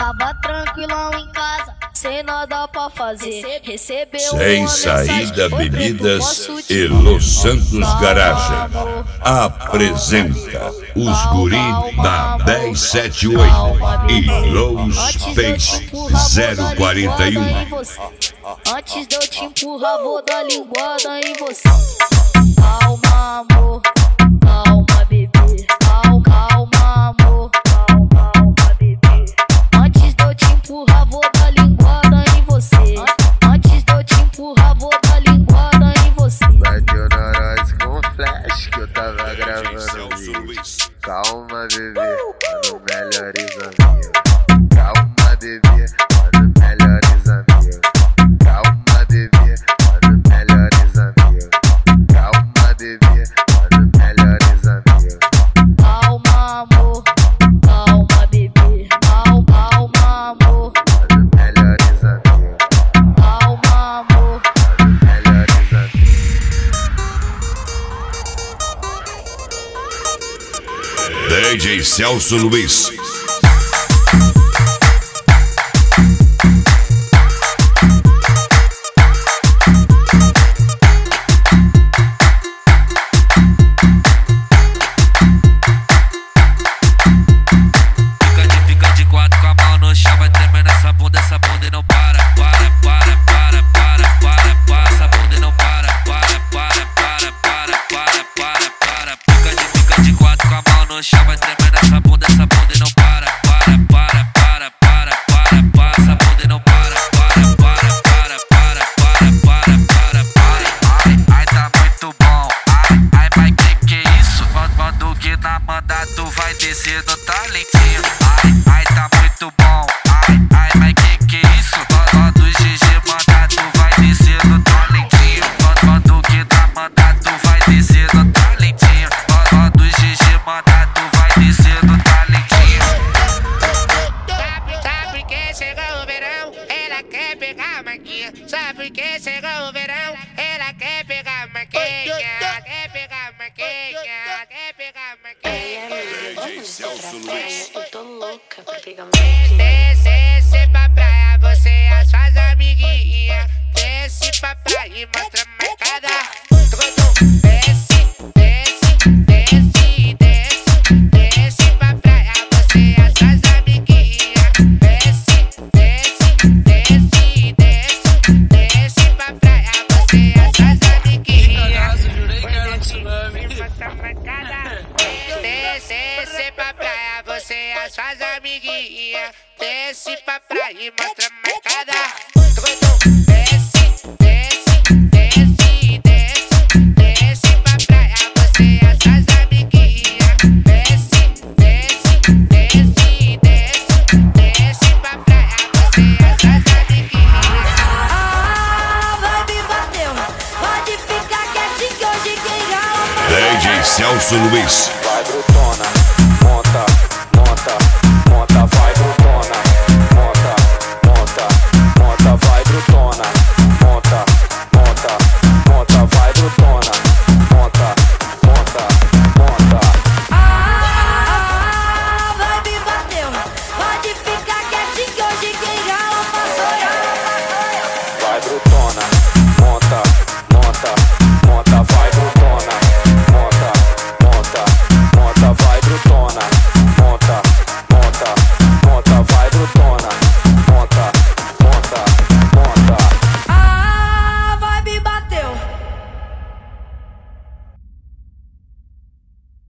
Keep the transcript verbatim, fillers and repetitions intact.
Tava tranquilão em casa, sem nada pra fazer. Recebeu Sem saída bebidas e Los Santos Garagem apresenta os guri da dez setenta e oito e Low Space zero quarenta e um. Antes de eu te empurrar, vou dar linguada em você. Calma, amor, calma, bebê. Calma, calma, amor, calma, calma, bebê. Antes de eu te empurrar, vou dar linguada em você. Antes de eu te empurrar, vou dar linguada em você. Bateu na nós com flash que eu tava gravando o vídeo. Calma, bebê, mano, melhores amigos. Calma, bebê, mano, melhores amigos. Calma, bebê, mano, melhores amigos. Calma, bebê, mano, melhores amigos. Calma, amor, calma, bebê. Calma, calma, amor, Mano, melhores amigos. calma, amor. Mano, melhores amigos. D J Celso Luiz. Vai tremendo essa bunda, essa bunda e não para, para, para, para, para, para, para, essa bunda e não para, para, para, para, para, para, para, para, para. Ai, ai, tá muito bom, ai, ai, mas que que é isso? Quando, quando que na manda tu vai descer no talentinho. Ai, ai, tá muito bom, ai, ai, mas que que é isso? Quando, quando o G G manda tu vai descer no talentinho. Quando, quando que na manda tu vai descer no talentinho. Quando, quando o G G manda tu descer do talentinho. Sabe, sabe que chegou o verão, ela quer pegar maquinha. Sabe que chegou o verão, ela quer pegar maquinha. Quer pegar maquinha, quer pegar maquinha. D J Celso Luiz. Eu tô louca pra pegar uma Desce, desce pra praia, você e as suas amiguinhas. Desce pra praia e mostra a marcada. Desce, desce, desce, desce. Desce pra praia, você e as suas amiguinhas. Desce, desce, desce, desce. Desce pra praia, você e as suas amiguinhas. Desce, desce pra praia, você e as suas amiguinhas. Desce pra praia e mostra a marcada. Desce, desce, desce, desce. Desce pra praia, você e as suas amiguinhas. Desce, desce, desce, desce. Desce pra praia, você e as suas amiguinhas. Ah, vai me bateu. Pode ficar quietinho que hoje quem rala. D J Celso Luiz.